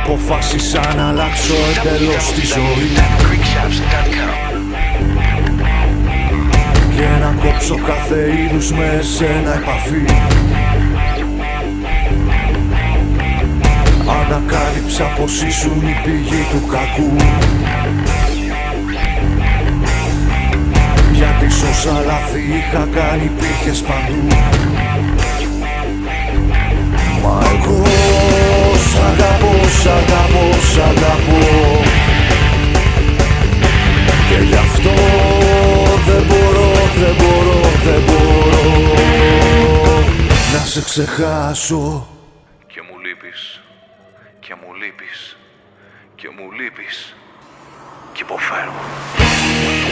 Αποφάσισα να αλλάξω εντελώς τη ζωή και να κόψω κάθε είδους με σένα επαφή. Ανακάλυψα πως ήσουν η πηγή του κακού, γιατί σ' όσα λάθη είχα κάνει υπήρχες παντού. Μα εγώ σ' αγαπώ, σ' αγαπώ, σ' αγαπώ, και γι' αυτό δεν μπορώ, δεν μπορώ, δεν μπορώ να σε ξεχάσω. Και μου λείπεις, και μου λείπεις, και μου λείπεις, και υποφέρω.